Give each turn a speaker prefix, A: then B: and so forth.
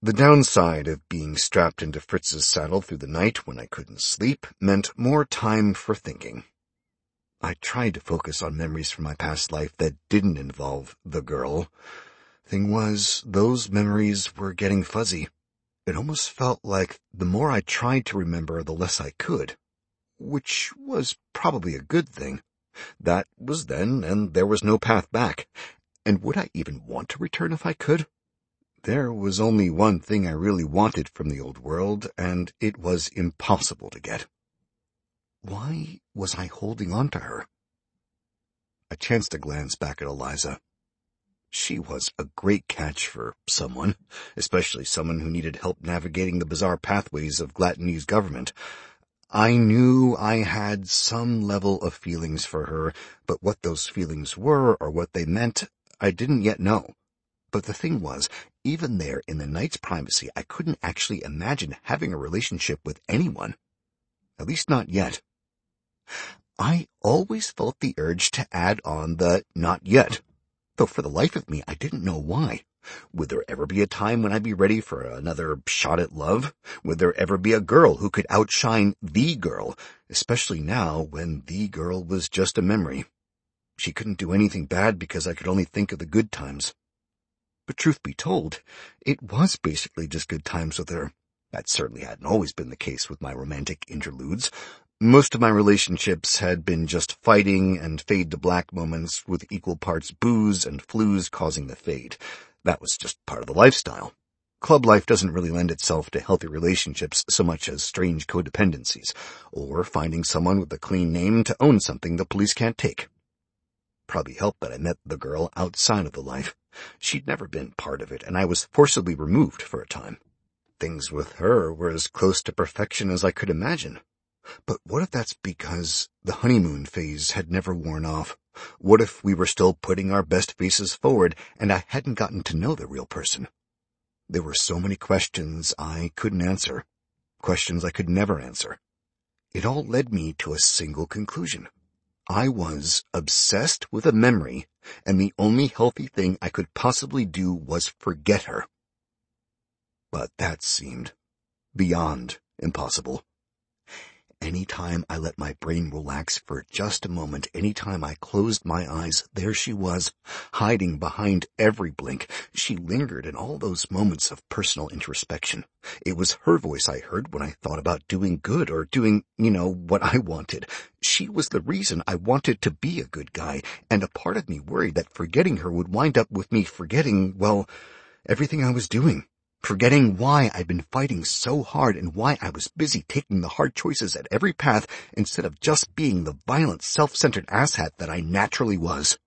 A: The downside of being strapped into Fritz's saddle through the night when I couldn't sleep meant more time for thinking. I tried to focus on memories from my past life that didn't involve the girl. Thing was, those memories were getting fuzzy. It almost felt like the more I tried to remember, the less I could, which was probably a good thing. That was then, and there was no path back. And would I even want to return if I could? There was only one thing I really wanted from the old world, and it was impossible to get. Why was I holding on to her? I chanced a glance back at Eliza. She was a great catch for someone, especially someone who needed help navigating the bizarre pathways of Glattonese government. I knew I had some level of feelings for her, but what those feelings were or what they meant, I didn't yet know. But the thing was, even there in the night's privacy, I couldn't actually imagine having a relationship with anyone. At least not yet. I always felt the urge to add on the not yet, though for the life of me I didn't know why. Would there ever be a time when I'd be ready for another shot at love? Would there ever be a girl who could outshine the girl, especially now when the girl was just a memory? She couldn't do anything bad because I could only think of the good times. But truth be told, it was basically just good times with her. That certainly hadn't always been the case with my romantic interludes. Most of my relationships had been just fighting and fade-to-black moments with equal parts booze and flues causing the fade. That was just part of the lifestyle. Club life doesn't really lend itself to healthy relationships so much as strange codependencies, or finding someone with a clean name to own something the police can't take. Probably helped that I met the girl outside of the life. She'd never been part of it, and I was forcibly removed for a time. Things with her were as close to perfection as I could imagine. But what if that's because the honeymoon phase had never worn off? What if we were still putting our best faces forward, and I hadn't gotten to know the real person? There were so many questions I couldn't answer, questions I could never answer. It all led me to a single conclusion. I was obsessed with a memory, and the only healthy thing I could possibly do was forget her. But that seemed beyond impossible. Anytime I let my brain relax for just a moment, anytime I closed my eyes, there she was, hiding behind every blink. She lingered in all those moments of personal introspection. It was her voice I heard when I thought about doing good or doing, what I wanted. She was the reason I wanted to be a good guy, and a part of me worried that forgetting her would wind up with me forgetting, everything I was doing. Forgetting why I'd been fighting so hard and why I was busy taking the hard choices at every path instead of just being the violent, self-centered asshat that I naturally was.